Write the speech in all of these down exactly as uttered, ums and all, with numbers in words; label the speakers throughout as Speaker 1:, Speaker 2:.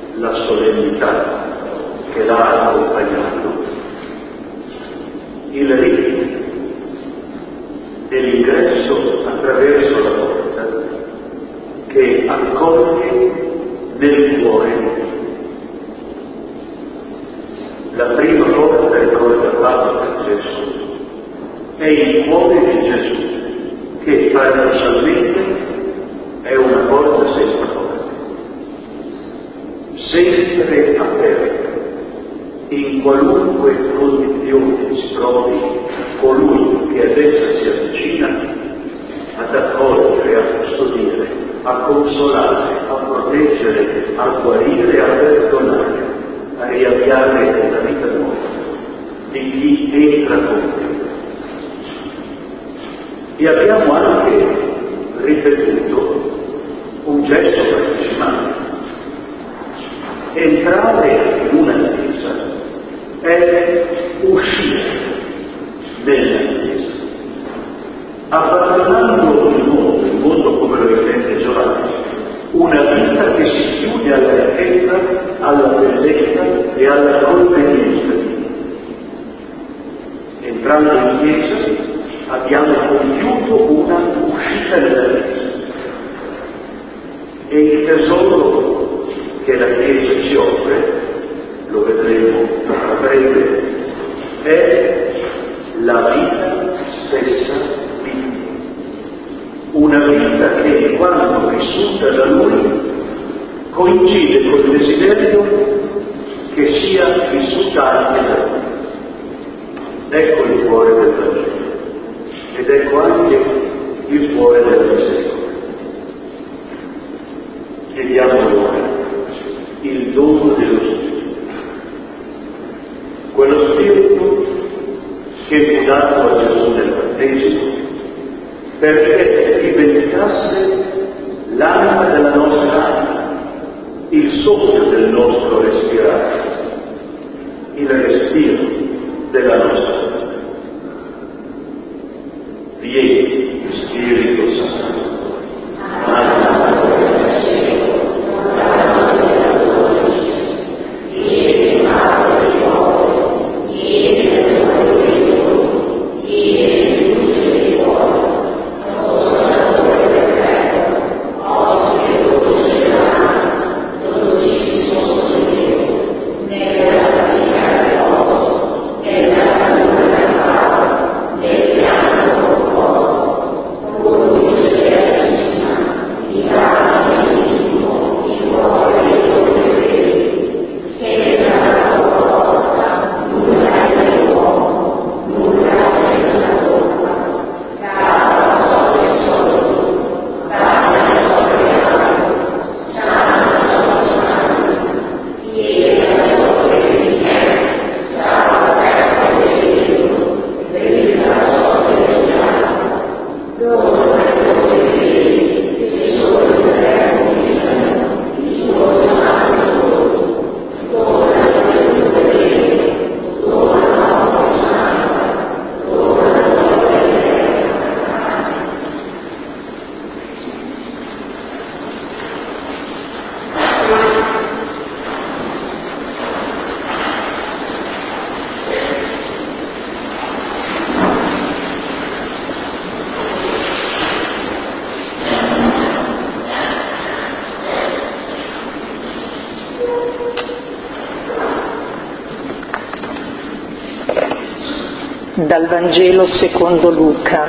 Speaker 1: la solennità che l'ha accompagnato, il rito dell'ingresso attraverso la porta che accoglie nel cuore di Dio. La prima porta, ricorda Paolo per Gesù, è il cuore di Gesù, che paradossalmente è una porta senza porta, sempre aperta. In qualunque condizione si trovi colui che ad essa si avvicina, ad accogliere, a custodire, a consolare, a proteggere, a guarire, a perdonare, a riavviare la vita nuova di chi entra con te. E abbiamo anche ripetuto un gesto battesimale. Entrare in una chiesa è uscire dalla chiesa, abbandonando il mondo, il mondo come lo intende Giovanni, una vita che si chiude alla ricchezza, alla bellezza e alla convenienza di Dio. Entrando in chiesa abbiamo compiuto una uscita dalla chiesa, e il tesoro che la chiesa ci offre, lo vedremo a breve, è la vita stessa di Dio. Una vita che, quando vissuta da Lui, coincide col desiderio che sia vissuta anche da Lui. Ecco il cuore del Vangelo, ed ecco anche il cuore della misericordia. Chiediamo allora il dono dello Spirito, quello Spirito che fu dato a Gesù nel battesimo perché diventasse l'anima della nostra anima, il soffio del nostro respirare, il respiro della nostra vita. Vieni, Spirito Santo.
Speaker 2: Dal Vangelo secondo Luca.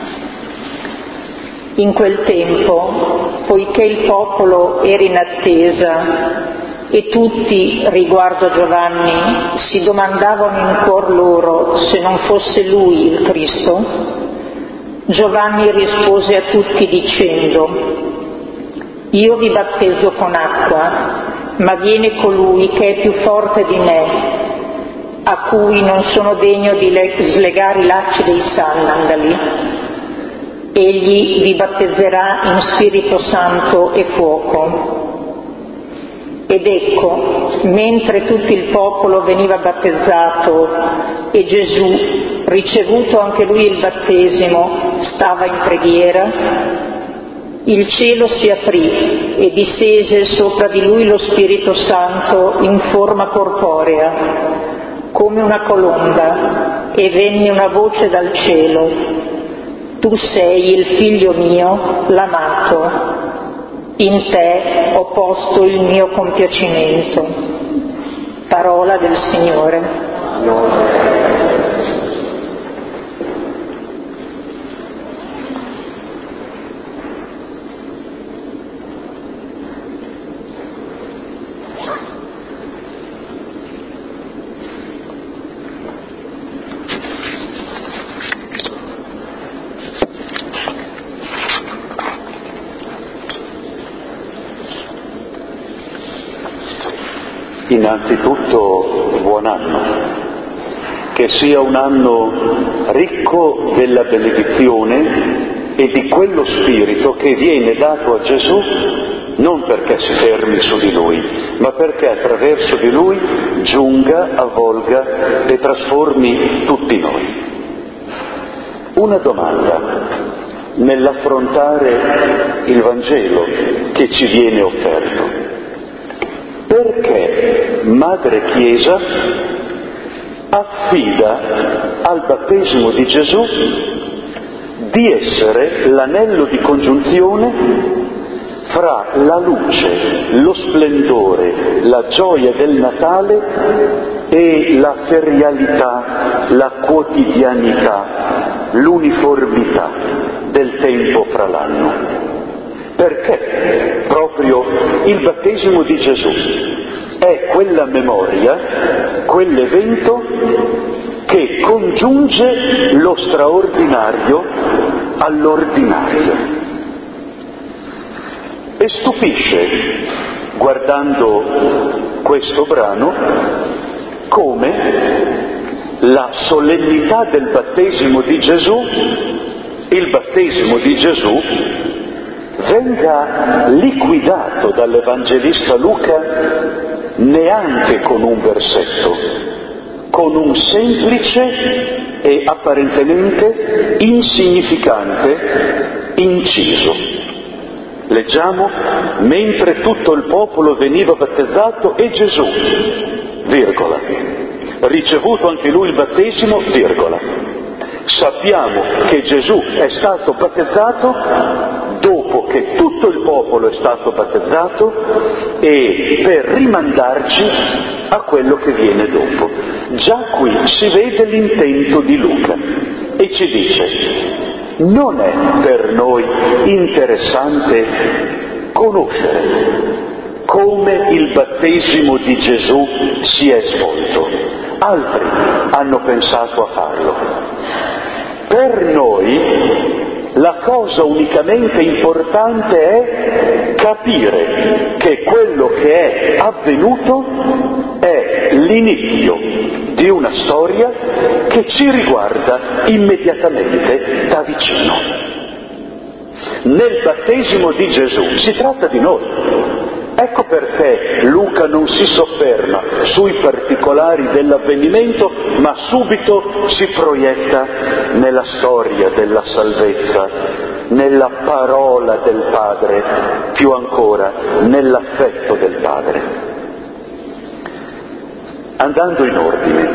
Speaker 2: In quel tempo, poiché il popolo era in attesa e tutti, riguardo a Giovanni, si domandavano in cuor loro se non fosse lui il Cristo, Giovanni rispose a tutti dicendo: io vi battezzo con acqua, ma viene colui che è più forte di me, a cui non sono degno di slegare i lacci dei sandali. Egli vi battezzerà in Spirito Santo e fuoco. Ed ecco, mentre tutto il popolo veniva battezzato e Gesù, ricevuto anche lui il battesimo, stava in preghiera, Il cielo si aprì e discese sopra di lui lo Spirito Santo in forma corporea, come una colomba, e venne una voce dal cielo: tu sei il figlio mio, l'amato, in te ho posto il mio compiacimento. Parola del Signore.
Speaker 3: Innanzitutto buon anno, che sia un anno ricco della benedizione e di quello spirito che viene dato a Gesù non perché si fermi su di lui, ma perché attraverso di lui giunga, avvolga e trasformi tutti noi. Una domanda nell'affrontare il Vangelo che ci viene offerto: perché Madre Chiesa affida al battesimo di Gesù di essere l'anello di congiunzione fra la luce, lo splendore, la gioia del Natale e la ferialità, la quotidianità, l'uniformità del tempo fra l'anno? Perché proprio il battesimo di Gesù è quella memoria, quell'evento che congiunge lo straordinario all'ordinario. E stupisce, guardando questo brano, come la solennità del battesimo di Gesù, il battesimo di Gesù, venga liquidato dall'Evangelista Luca neanche con un versetto, con un semplice e apparentemente insignificante inciso. Leggiamo: mentre tutto il popolo veniva battezzato e Gesù, virgola, ricevuto anche lui il battesimo, virgola. Sappiamo che Gesù è stato battezzato dopo che tutto il popolo è stato battezzato e per rimandarci a quello che viene dopo. Già qui si vede l'intento di Luca e ci dice: non è per noi interessante conoscere come il battesimo di Gesù si è svolto. Altri hanno pensato a farlo. Per noi la cosa unicamente importante è capire che quello che è avvenuto è l'inizio di una storia che ci riguarda immediatamente da vicino. Nel battesimo di Gesù si tratta di noi. Ecco perché Luca non si sofferma sui particolari dell'avvenimento, ma subito si proietta nella storia della salvezza, nella parola del Padre, più ancora nell'affetto del Padre. Andando in ordine,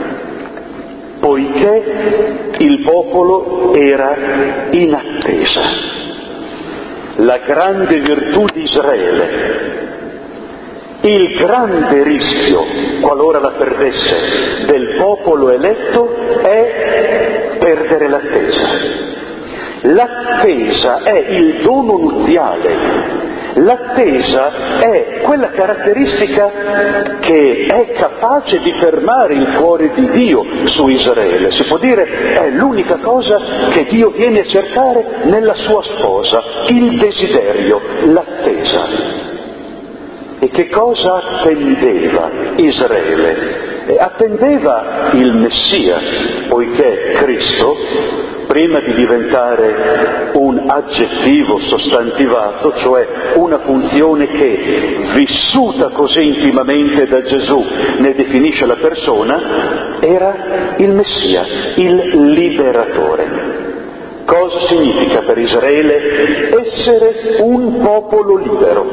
Speaker 3: poiché il popolo era in attesa, la grande virtù di Israele, il grande rischio, qualora la perdesse, del popolo eletto è perdere l'attesa. L'attesa è il dono nuziale, l'attesa è quella caratteristica che è capace di fermare il cuore di Dio su Israele. Si può dire è l'unica cosa che Dio viene a cercare nella sua sposa, il desiderio, l'attesa. E che cosa attendeva Israele? E attendeva il Messia, poiché Cristo, prima di diventare un aggettivo sostantivato, cioè una funzione che, vissuta così intimamente da Gesù, ne definisce la persona, era il Messia, il liberatore. Cosa significa per Israele essere un popolo libero?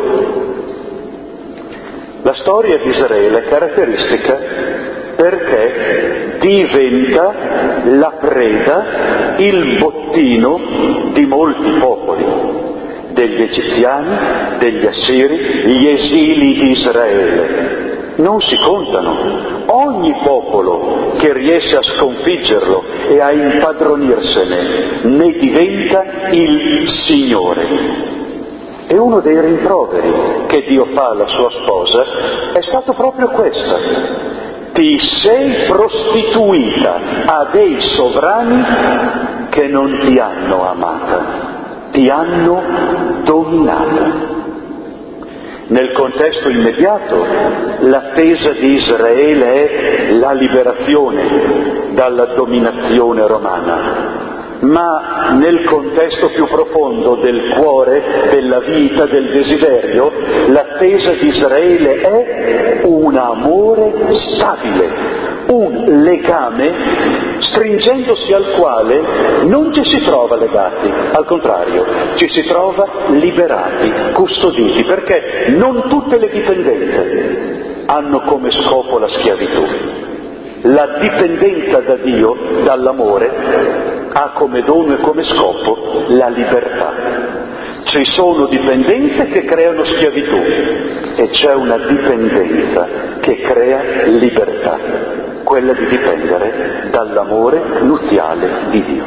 Speaker 3: La storia di Israele è caratteristica perché diventa la preda, il bottino di molti popoli, degli egiziani, degli assiri, gli esili di Israele. Non si contano. Ogni popolo che riesce a sconfiggerlo e a impadronirsene ne diventa il Signore. E uno dei rimproveri che Dio fa alla sua sposa è stato proprio questo: ti sei prostituita a dei sovrani che non ti hanno amata, ti hanno dominata. Nel contesto immediato l'attesa di Israele è la liberazione dalla dominazione romana, ma nel contesto più profondo del cuore, della vita, del desiderio, l'attesa di Israele è un amore stabile, un legame stringendosi al quale non ci si trova legati, al contrario, ci si trova liberati, custoditi, perché non tutte le dipendenze hanno come scopo la schiavitù. La dipendenza da Dio, dall'amore, ha come dono e come scopo la libertà. Ci sono dipendenze che creano schiavitù e c'è una dipendenza che crea libertà, quella di dipendere dall'amore nuziale di Dio.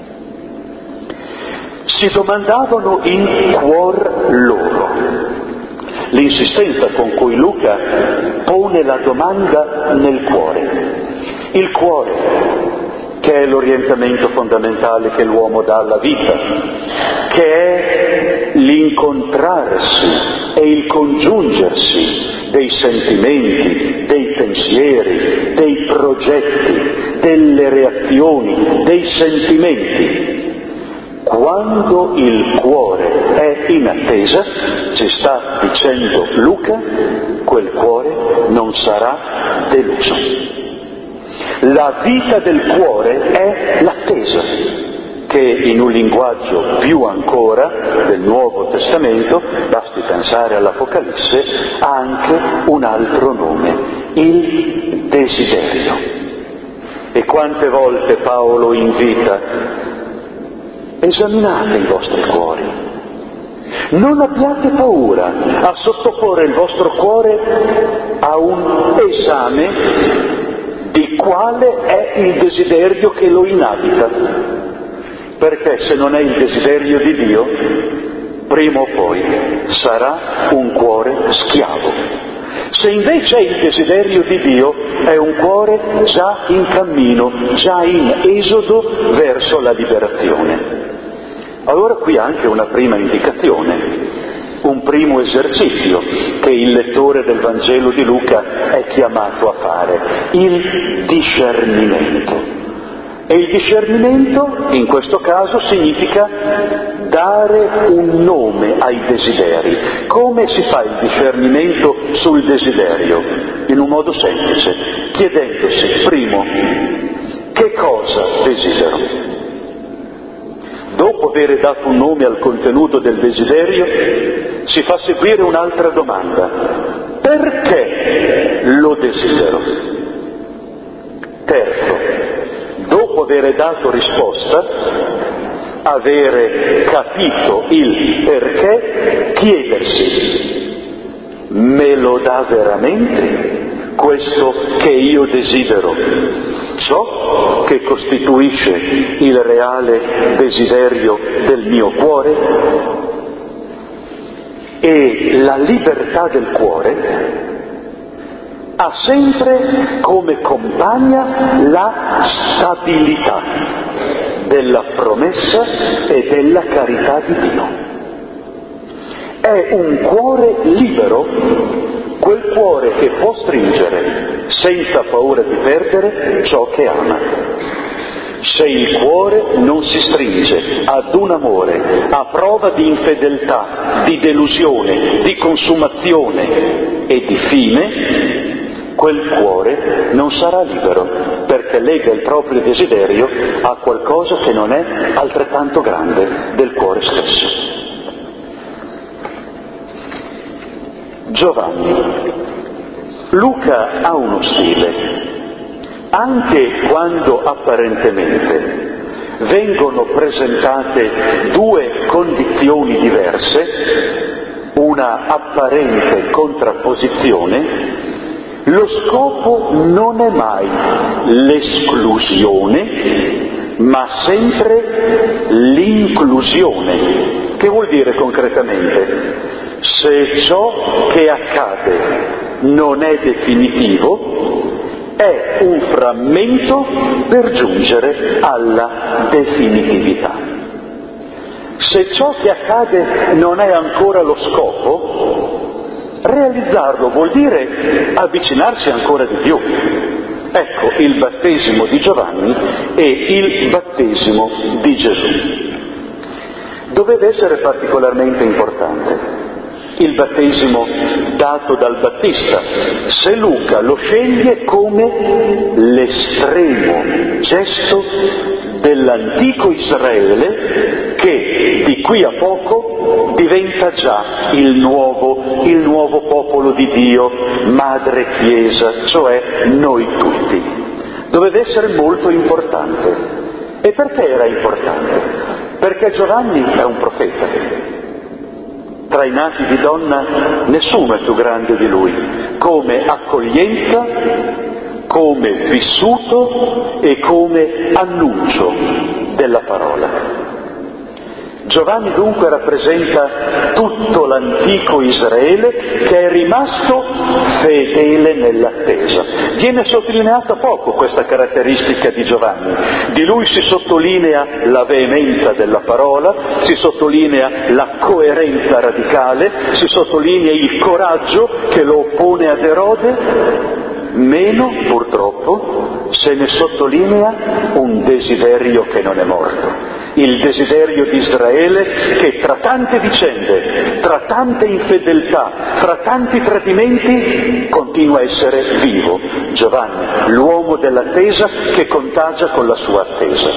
Speaker 3: Si domandavano in cuor loro. L'insistenza con cui Luca pone la domanda nel cuore. Il cuore, che è l'orientamento fondamentale che l'uomo dà alla vita, che è l'incontrarsi e il congiungersi dei sentimenti, dei pensieri, dei progetti, delle reazioni, dei sentimenti. Quando il cuore è in attesa, ci sta dicendo Luca, quel cuore non sarà deluso. La vita del cuore è l'attesa, che in un linguaggio più ancora del Nuovo Testamento, basti pensare all'Apocalisse, ha anche un altro nome, il desiderio. E quante volte Paolo invita: esaminate i vostri cuori, non abbiate paura a sottoporre il vostro cuore a un esame di quale è il desiderio che lo inabita, perché se non è il desiderio di Dio, prima o poi sarà un cuore schiavo. Se invece è il desiderio di Dio, è un cuore già in cammino, già in esodo verso la liberazione. Allora qui anche una prima indicazione, un primo esercizio che il lettore del Vangelo di Luca è chiamato a fare, il discernimento. E il discernimento in questo caso significa dare un nome ai desideri. Come si fa il discernimento sul desiderio? In un modo semplice, chiedendosi, primo, che cosa desidero? Dopo aver dato un nome al contenuto del desiderio, si fa seguire un'altra domanda: perché lo desidero? Terzo, dopo aver dato risposta, avere capito il perché, chiedersi: me lo dà veramente questo che io desidero? Ciò che costituisce il reale desiderio del mio cuore? E la libertà del cuore ha sempre come compagna la stabilità della promessa e della carità di Dio. È un cuore libero, quel cuore che può stringere senza paura di perdere ciò che ama. Se il cuore non si stringe ad un amore a prova di infedeltà, di delusione, di consumazione e di fine, quel cuore non sarà libero, perché lega il proprio desiderio a qualcosa che non è altrettanto grande del cuore stesso. Giovanni. Luca ha uno stile, anche quando apparentemente vengono presentate due condizioni diverse, una apparente contrapposizione, lo scopo non è mai l'esclusione, ma sempre l'inclusione. Che vuol dire concretamente? Se ciò che accade non è definitivo, è un frammento per giungere alla definitività. Se ciò che accade non è ancora lo scopo, realizzarlo vuol dire avvicinarsi ancora di più. Ecco il battesimo di Giovanni e il battesimo di Gesù. Doveva essere particolarmente importante il battesimo dato dal Battista, se Luca lo sceglie come l'estremo gesto dell'antico Israele che di qui a poco diventa già il nuovo, il nuovo popolo di Dio, madre Chiesa, cioè noi tutti. Doveva essere molto importante. E perché era importante? Perché Giovanni è un profeta. Tra i nati di donna nessuno è più grande di lui, come accoglienza, come vissuto e come annuncio della parola. Giovanni dunque rappresenta tutto l'antico Israele che è rimasto fedele nell'attesa. Viene sottolineata poco questa caratteristica di Giovanni. Di lui si sottolinea la veemenza della parola, si sottolinea la coerenza radicale, si sottolinea il coraggio che lo oppone ad Erode. Meno, purtroppo, se ne sottolinea un desiderio che non è morto. Il desiderio di Israele che tra tante vicende, tra tante infedeltà, tra tanti tradimenti continua a essere vivo. Giovanni, l'uomo dell'attesa che contagia con la sua attesa.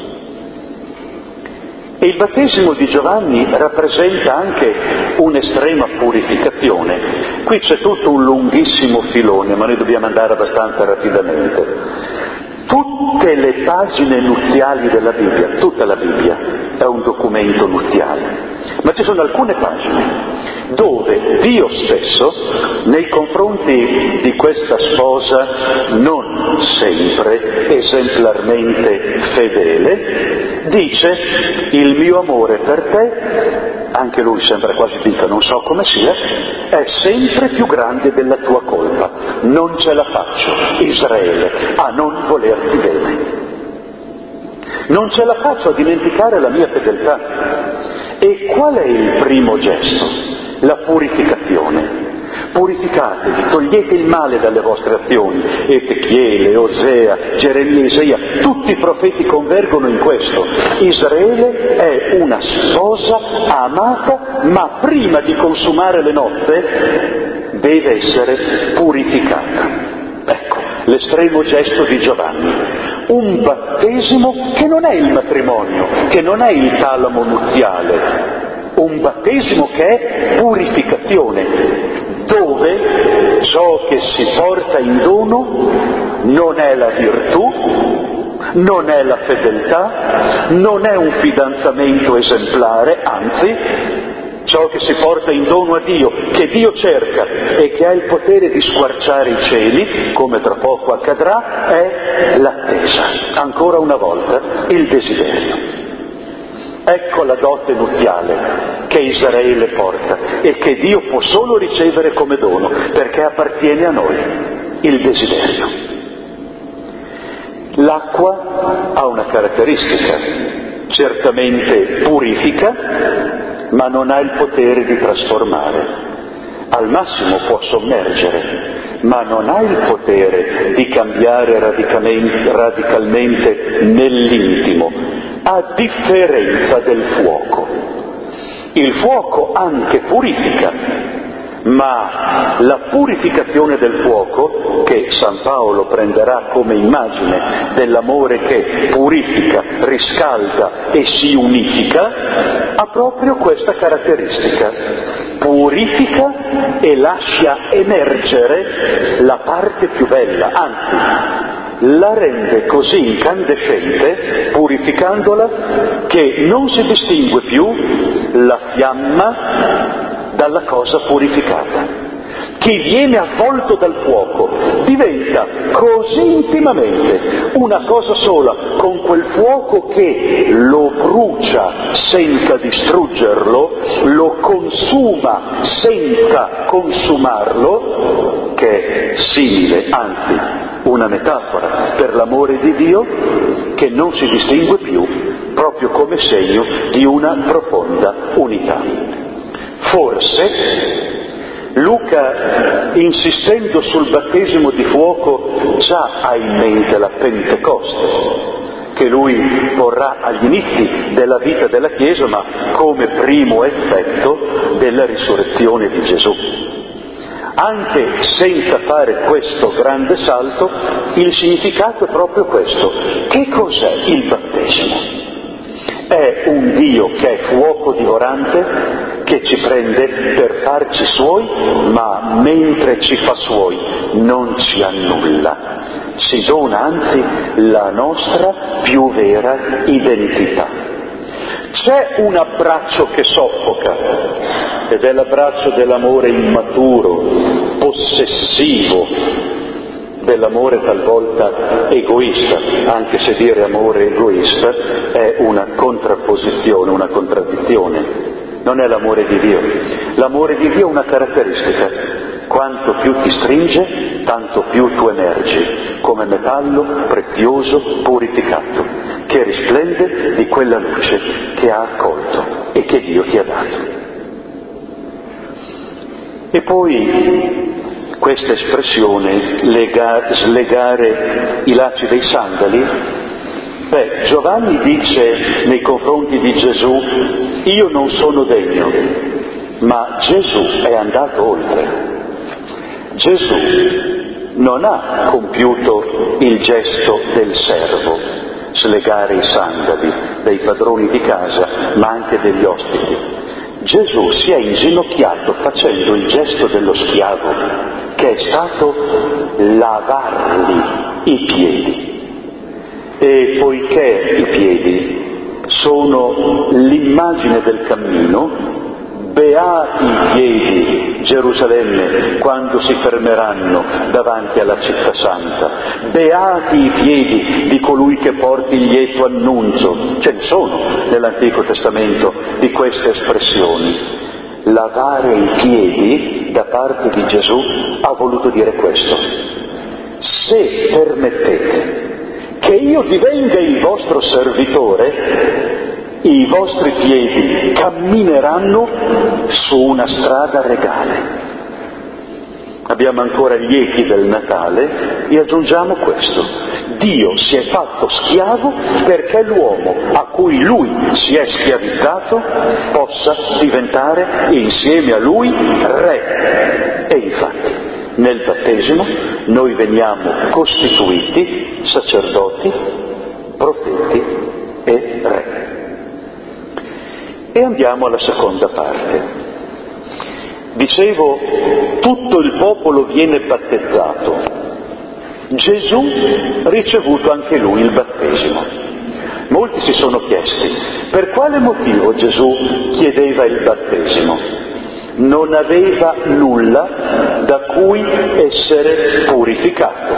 Speaker 3: E il battesimo di Giovanni rappresenta anche un'estrema purificazione. Qui c'è tutto un lunghissimo filone, ma noi dobbiamo andare abbastanza rapidamente. Tutte le pagine nuziali della Bibbia, tutta la Bibbia è un documento nuziale, ma ci sono alcune pagine dove Dio stesso, nei confronti di questa sposa non sempre esemplarmente fedele, dice: il mio amore per te, anche lui sembra quasi dica non so come sia, è sempre più grande della tua colpa, non ce la faccio, Israele, a non volerti bene. Non ce la faccio a dimenticare la mia fedeltà. E qual è il primo gesto? La purificazione. Purificatevi, togliete il male dalle vostre azioni. Ezechiele, Osea, Geremia, Isaia, tutti i profeti convergono in questo. Israele è una sposa amata, ma prima di consumare le nozze deve essere purificata. Ecco, l'estremo gesto di Giovanni. Un battesimo che non è il matrimonio, che non è il talamo nuziale. Un battesimo che è purificazione, dove ciò che si porta in dono non è la virtù, non è la fedeltà, non è un fidanzamento esemplare, anzi, ciò che si porta in dono a Dio, che Dio cerca e che ha il potere di squarciare i cieli, come tra poco accadrà, è l'attesa. Ancora una volta, il desiderio. Ecco la dote nuziale che Israele porta e che Dio può solo ricevere come dono, perché appartiene a noi, il desiderio. L'acqua ha una caratteristica, certamente purifica, ma non ha il potere di trasformare. Al massimo può sommergere, ma non ha il potere di cambiare radicalmente, radicalmente nell'intimo, a differenza del fuoco. Il fuoco anche purifica, ma la purificazione del fuoco, che San Paolo prenderà come immagine dell'amore che purifica, riscalda e si unifica, ha proprio questa caratteristica: purifica e lascia emergere la parte più bella, anzi la rende così incandescente, purificandola, che non si distingue più la fiamma dalla cosa purificata. Chi viene avvolto dal fuoco diventa così intimamente una cosa sola con quel fuoco che lo brucia senza distruggerlo, lo consuma senza consumarlo, che è simile, anzi una metafora per l'amore di Dio, che non si distingue più, proprio come segno di una profonda unità. Forse Luca, insistendo sul battesimo di fuoco, già ha in mente la Pentecoste, che lui porrà agli inizi della vita della Chiesa, ma come primo effetto della risurrezione di Gesù. Anche senza fare questo grande salto, il significato è proprio questo. Che cos'è il battesimo? È un Dio che è fuoco divorante, che ci prende per farci suoi, ma mentre ci fa suoi non ci annulla, ci dona anzi la nostra più vera identità. C'è un abbraccio che soffoca, ed è l'abbraccio dell'amore immaturo, possessivo, dell'amore talvolta egoista, anche se dire amore egoista è una contrapposizione, una contraddizione. Non è l'amore di Dio. L'amore di Dio è una caratteristica: quanto più ti stringe, tanto più tu emergi come metallo prezioso, purificato, che risplende di quella luce che ha accolto e che Dio ti ha dato. E poi questa espressione, lega, slegare i lacci dei sandali, beh, Giovanni dice nei confronti di Gesù: io non sono degno, ma Gesù è andato oltre. Gesù non ha compiuto il gesto del servo, slegare i sandali dei padroni di casa, ma anche degli ospiti. Gesù si è inginocchiato facendo il gesto dello schiavo, che è stato lavargli i piedi. E poiché i piedi sono l'immagine del cammino, beati i piedi, Gerusalemme, quando si fermeranno davanti alla città santa, beati i piedi di colui che porti il lieto annuncio. Ce ne sono nell'Antico Testamento di queste espressioni. Lavare i piedi da parte di Gesù ha voluto dire questo: se permettete che io divenga il vostro servitore, i vostri piedi cammineranno su una strada regale. Abbiamo ancora gli echi del Natale e aggiungiamo questo: Dio si è fatto schiavo perché l'uomo a cui lui si è schiavizzato possa diventare insieme a lui re. E infatti nel battesimo noi veniamo costituiti sacerdoti, profeti e re. E andiamo alla seconda parte. Dicevo, tutto il popolo viene battezzato. Gesù ha ricevuto anche lui il battesimo. Molti si sono chiesti: per quale motivo Gesù chiedeva il battesimo? Non aveva nulla da cui essere purificato.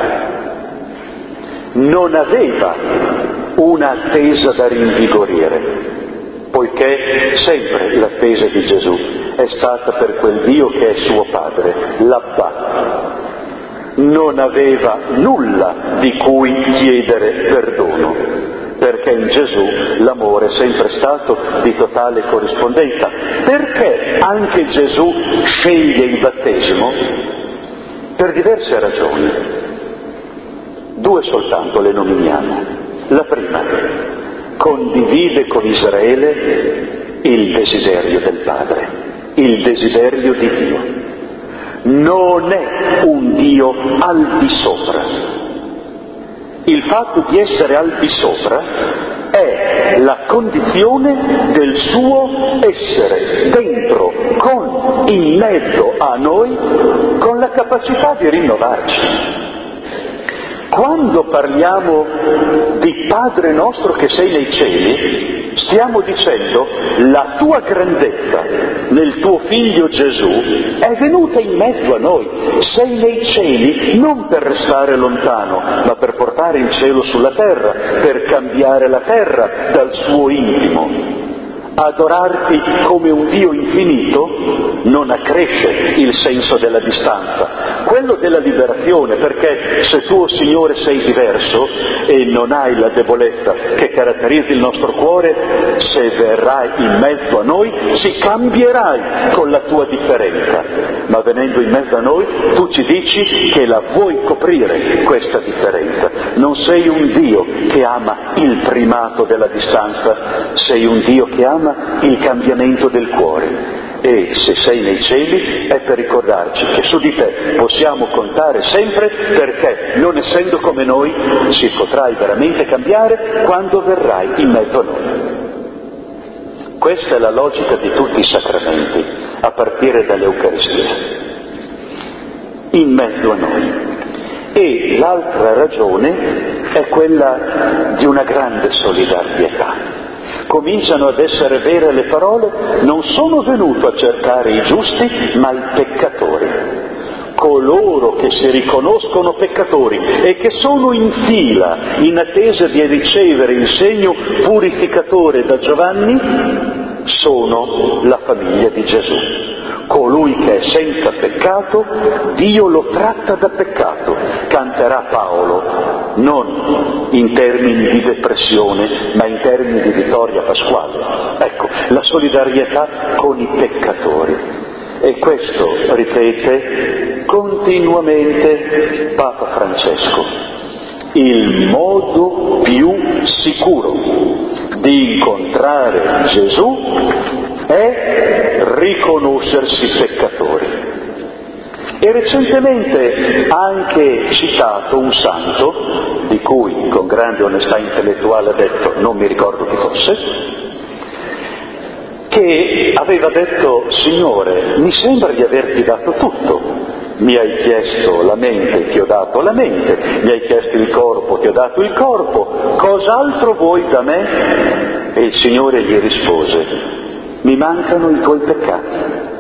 Speaker 3: Non aveva un'attesa da rinvigorire, poiché sempre l'attesa di Gesù è stata per quel Dio che è suo Padre, l'Abba. Non aveva nulla di cui chiedere perdono, perché in Gesù l'amore è sempre stato di totale corrispondenza. Perché anche Gesù sceglie il battesimo? Per diverse ragioni. Due soltanto le nominiamo. La prima: condivide con Israele il desiderio del Padre, il desiderio di Dio. non è un Dio al di sopra. Il fatto di essere al di sopra è la condizione del suo essere dentro, con, in mezzo a noi, con la capacità di rinnovarci. Quando parliamo di Padre nostro che sei nei cieli, stiamo dicendo la tua grandezza nel tuo figlio Gesù è venuta in mezzo a noi. Sei nei cieli non per restare lontano, ma per portare il cielo sulla terra, per cambiare la terra dal suo intimo. Adorarti come un Dio infinito non accresce il senso della distanza, quello della liberazione, perché se tu, o Signore, sei diverso e non hai la debolezza che caratterizza il nostro cuore, se verrai in mezzo a noi ci cambierai con la tua differenza, ma venendo in mezzo a noi tu ci dici che la vuoi coprire questa differenza. Non sei un Dio che ama il primato della distanza, sei un Dio che ama il cambiamento del cuore. E se sei nei cieli è per ricordarci che su di te possiamo contare sempre, perché non essendo come noi ci potrai veramente cambiare quando verrai in mezzo a noi. Questa è la logica di tutti i sacramenti, a partire dall'Eucaristia. In mezzo a noi. E l'altra ragione è quella di una grande solidarietà. Cominciano ad essere vere le parole: non sono venuto a cercare i giusti, ma i peccatori. Coloro che si riconoscono peccatori e che sono in fila in attesa di ricevere il segno purificatore da Giovanni sono la famiglia di Gesù. Colui che è senza peccato, Dio lo tratta da peccato, canterà Paolo, non in termini di depressione, ma in termini di vittoria pasquale. Ecco, la solidarietà con i peccatori. E questo ripete continuamente Papa Francesco. Il modo più sicuro di incontrare Gesù è riconoscersi peccatori. E recentemente ha anche citato un santo, di cui con grande onestà intellettuale ha detto, non mi ricordo chi fosse, che aveva detto: Signore, mi sembra di averti dato tutto. Mi hai chiesto la mente, ti ho dato la mente, mi hai chiesto il corpo, ti ho dato il corpo, cos'altro vuoi da me? E il Signore gli rispose: mi mancano i tuoi peccati.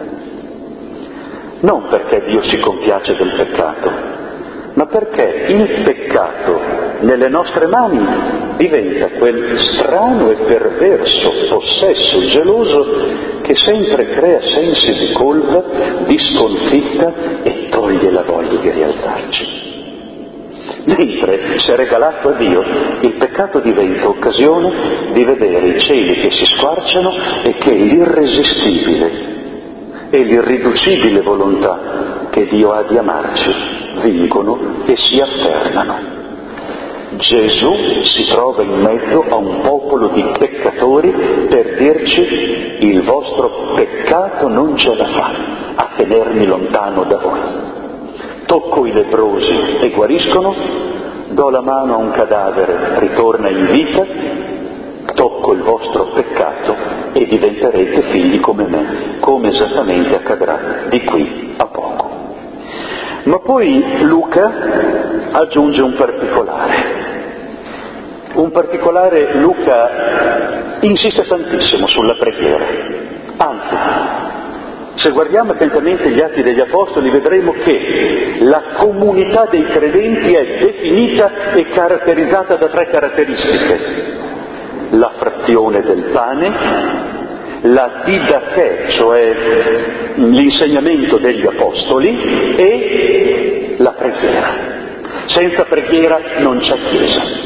Speaker 3: Non perché Dio si compiace del peccato, ma perché il peccato nelle nostre mani diventa quel strano e perverso possesso geloso che sempre crea sensi di colpa, di sconfitta e toglie la voglia di rialzarci. Mentre, se regalato a Dio, il peccato diventa occasione di vedere i cieli che si squarciano e che l'irresistibile e l'irriducibile volontà che Dio ha di amarci vincono e si affermano. Gesù si trova in mezzo a un popolo di peccatori per dirci: il vostro peccato non ce la fa a tenermi lontano da voi. Tocco i leprosi e guariscono, do la mano a un cadavere, ritorna in vita, tocco il vostro peccato e diventerete figli come me, come esattamente accadrà di qui a poco. Ma poi Luca aggiunge un particolare. Un particolare, Luca insiste tantissimo sulla preghiera. Anzi, se guardiamo attentamente gli Atti degli Apostoli vedremo che la comunità dei credenti è definita e caratterizzata da tre caratteristiche: la frazione del pane, la didache, cioè l'insegnamento degli Apostoli, e la preghiera. Senza preghiera non c'è Chiesa.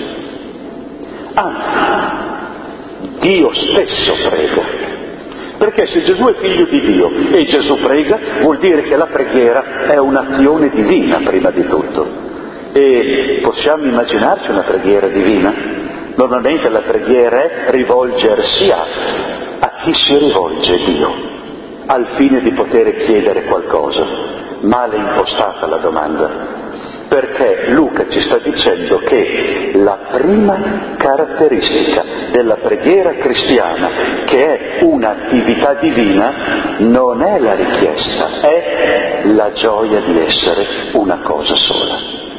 Speaker 3: Anzi, Dio stesso prega, perché se Gesù è figlio di Dio e Gesù prega, vuol dire che la preghiera è un'azione divina prima di tutto. E possiamo immaginarci una preghiera divina? Normalmente la preghiera è rivolgersi a, a chi si rivolge Dio, al fine di poter chiedere qualcosa. male impostata la domanda, perché Luca ci sta dicendo che la prima caratteristica della preghiera cristiana, che è un'attività divina, non è la richiesta, è la gioia di essere una cosa sola.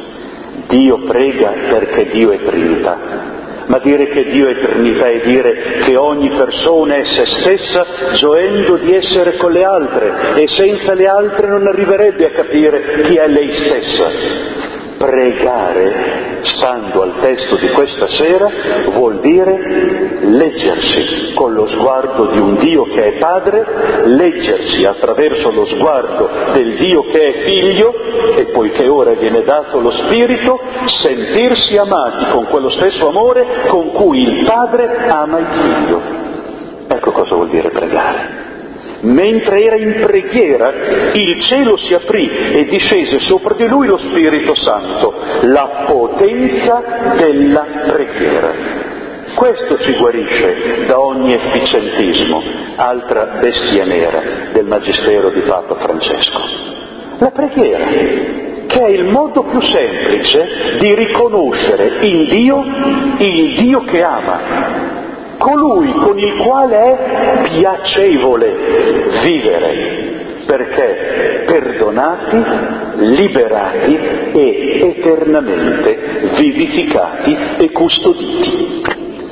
Speaker 3: Dio prega perché Dio è Trinità. Ma dire che Dio è Trinità è dire che ogni persona è se stessa gioendo di essere con le altre, e senza le altre non arriverebbe a capire chi è lei stessa. Pregare, stando al testo di questa sera, vuol dire leggersi con lo sguardo di un Dio che è Padre, leggersi attraverso lo sguardo del Dio che è Figlio, e poiché ora viene dato lo Spirito, sentirsi amati con quello stesso amore con cui il Padre ama il Figlio. Ecco cosa vuol dire pregare. Mentre era in preghiera, il cielo si aprì e discese sopra di lui lo Spirito Santo, la potenza della preghiera. Questo ci guarisce da ogni efficientismo, altra bestia nera del magistero di Papa Francesco. La preghiera, che è il modo più semplice di riconoscere in Dio il Dio che ama, colui con il quale è piacevole vivere, perché perdonati, liberati e eternamente vivificati e custoditi.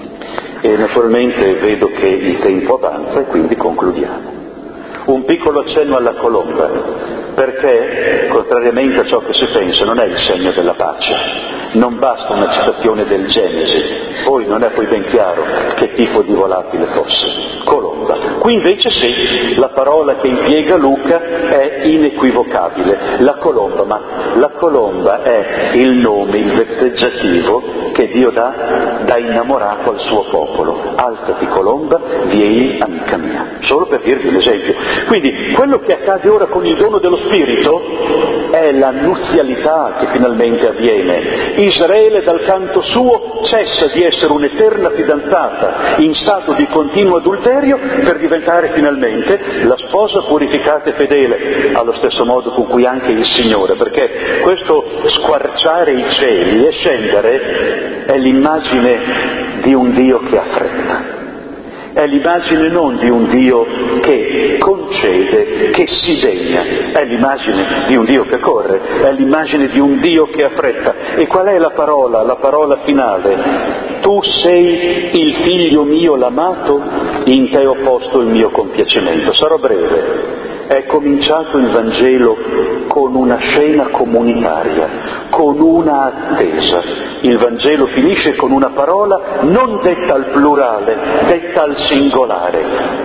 Speaker 3: E naturalmente vedo che il tempo avanza e quindi concludiamo. Un piccolo accenno alla colomba, perché, contrariamente a ciò che si pensa, non è il segno della pace. Non basta una citazione del Genesi, poi non è poi ben chiaro che tipo di volatile fosse. Colomba. Qui invece sì, la parola che impiega Luca è inequivocabile, la colomba, ma la colomba è il nome, il vetteggiativo che Dio dà da innamorato al suo popolo. Alzati colomba, vieni amica mia. Solo per dirvi un esempio. Quindi quello che accade ora con il dono dello Spirito è la nuzialità che finalmente avviene. Israele dal canto suo cessa di essere un'eterna fidanzata in stato di continuo adulterio per diventare finalmente la sposa purificata e fedele, allo stesso modo con cui anche il Signore, perché questo squarciare i cieli e scendere è l'immagine di un Dio che ha fretta. È l'immagine non di un Dio che concede, che si degna, è l'immagine di un Dio che corre, è l'immagine di un Dio che ha fretta. E qual è la parola, la parola finale? Tu sei il figlio mio l'amato, in te ho posto il mio compiacimento. Sarò breve. È cominciato il Vangelo con una scena comunitaria, con una attesa. Il Vangelo finisce con una parola non detta al plurale, detta al singolare,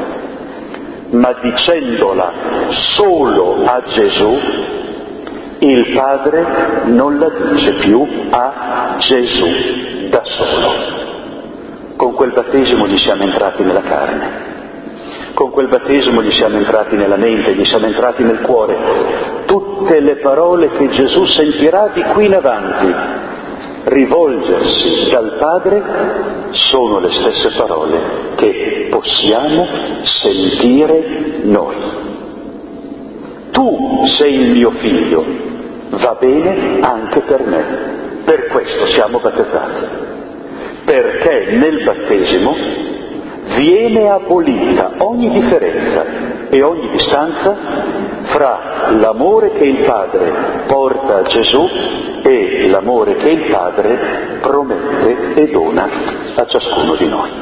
Speaker 3: ma dicendola solo a Gesù, il Padre non la dice più a Gesù da solo. Con quel battesimo gli siamo entrati nella carne. Con quel battesimo gli siamo entrati nella mente, gli siamo entrati nel cuore. Tutte le parole che Gesù sentirà di qui in avanti rivolgersi dal Padre sono le stesse parole che possiamo sentire noi. Tu sei il mio figlio, va bene anche per me. Per questo siamo battezzati, perché nel battesimo viene abolita ogni differenza e ogni distanza fra l'amore che il Padre porta a Gesù e l'amore che il Padre promette e dona a ciascuno di noi.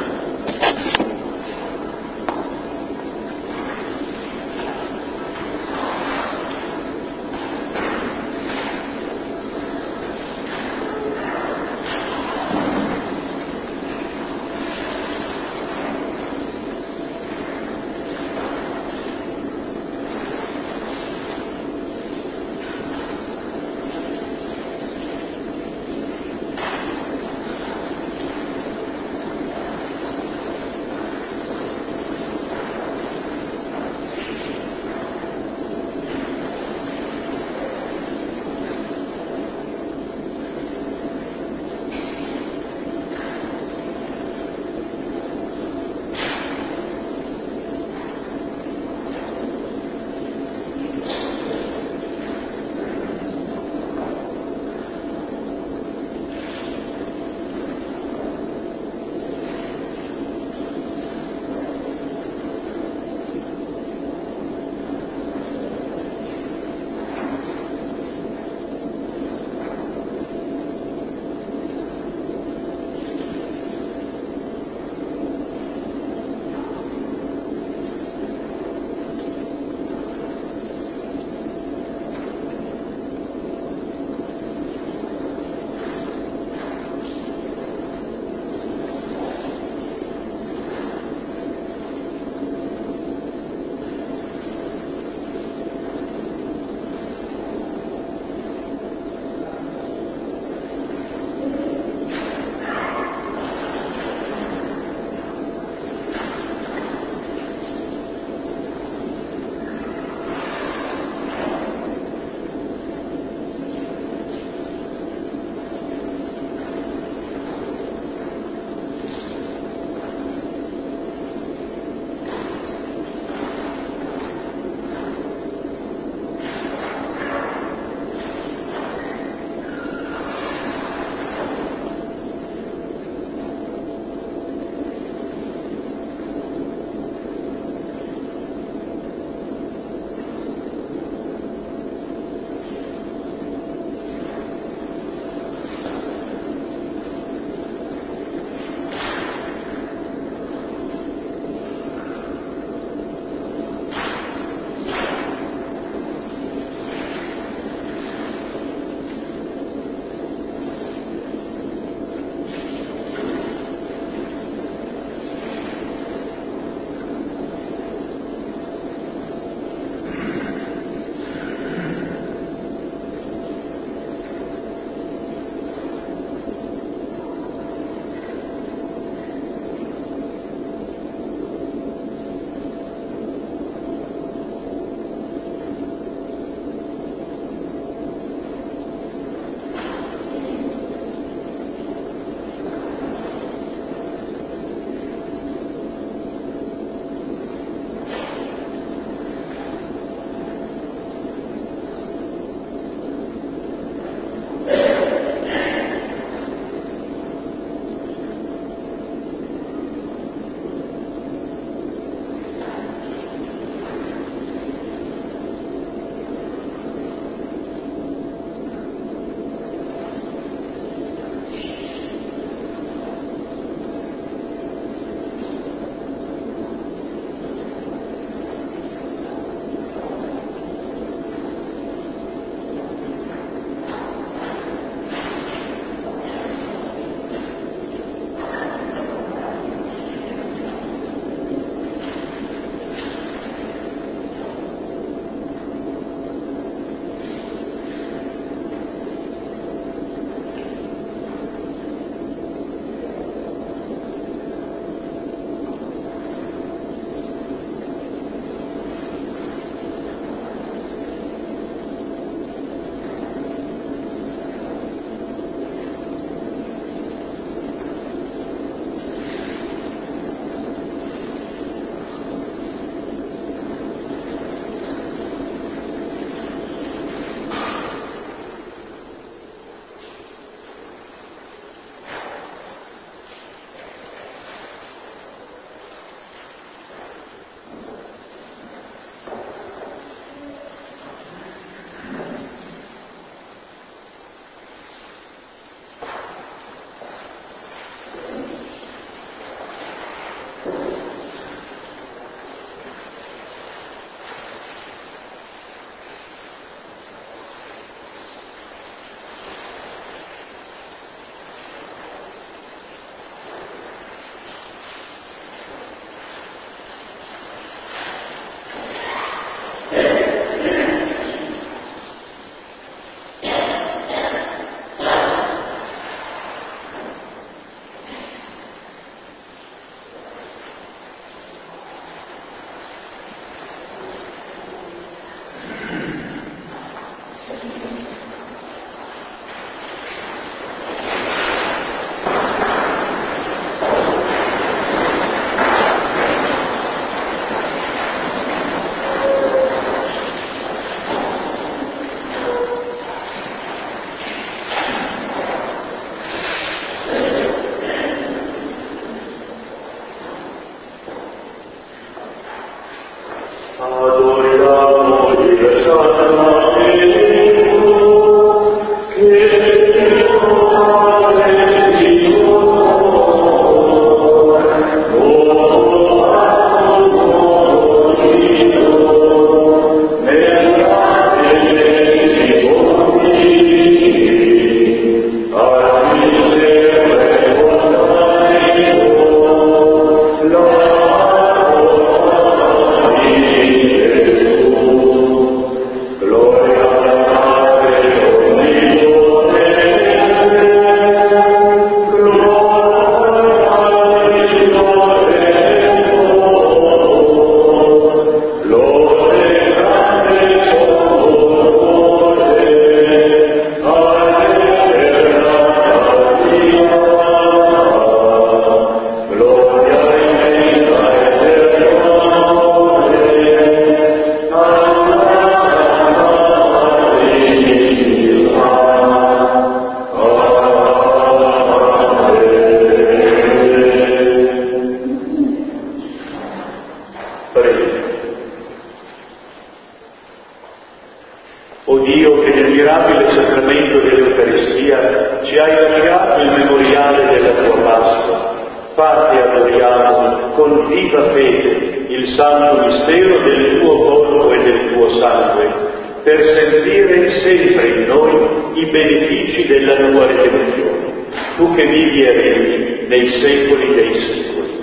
Speaker 1: ci hai lasciato il memoriale della tua Pasqua, fatti adoriamo con viva fede il santo mistero del tuo corpo e del tuo sangue, per sentire sempre in noi i benefici della tua redenzione, tu che vivi e regni nei secoli dei secoli.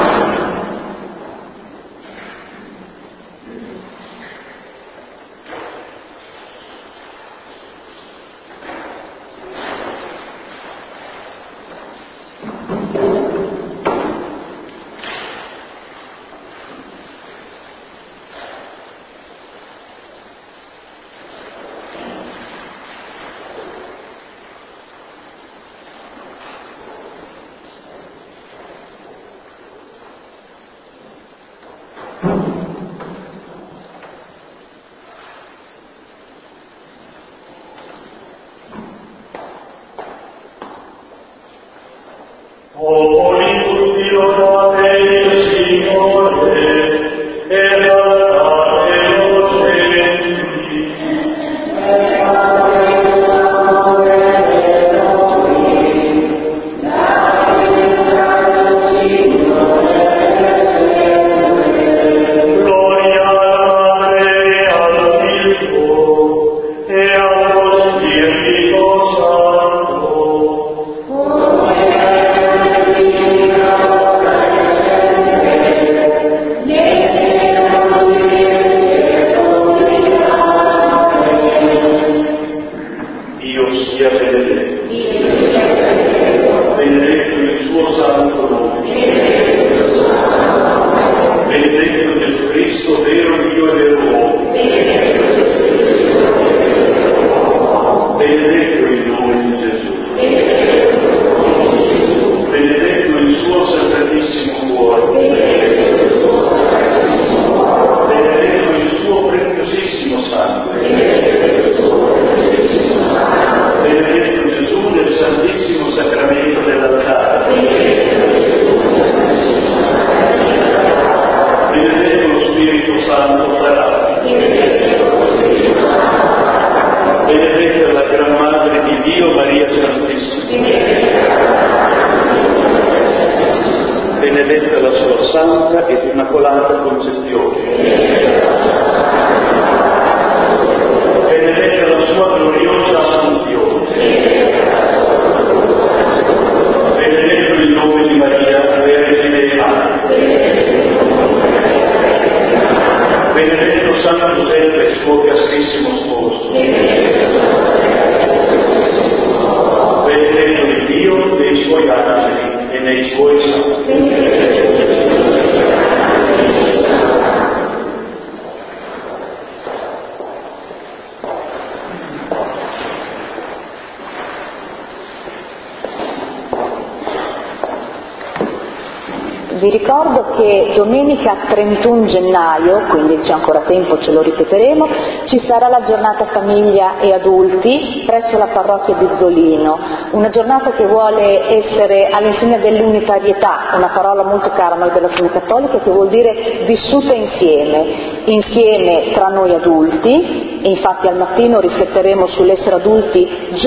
Speaker 2: Vi ricordo che domenica trentuno gennaio, quindi c'è ancora tempo, ce lo ripeteremo, ci sarà la giornata famiglia e adulti presso la parrocchia di Zolino, una giornata che vuole essere all'insegna dell'unitarietà, una parola molto cara a noi della Chiesa Cattolica, che vuol dire vissuta insieme, insieme tra noi adulti, e infatti al mattino rifletteremo sull'essere adulti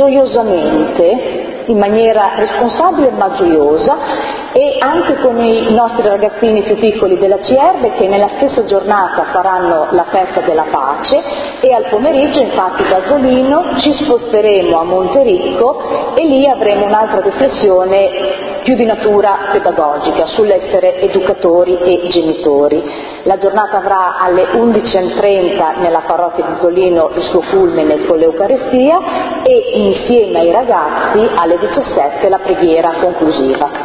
Speaker 2: gioiosamente, in maniera responsabile ma gioiosa, e anche con i nostri ragazzini più piccoli della C R che nella stessa giornata faranno la festa della pace, e al pomeriggio infatti da Zolino ci sposteremo a Montericco e lì avremo un'altra riflessione più di natura pedagogica sull'essere educatori e genitori. La giornata avrà alle undici e trenta nella parrocchia di Zolino il suo culmine con l'Eucaristia e insieme ai ragazzi alle diciassette la preghiera conclusiva.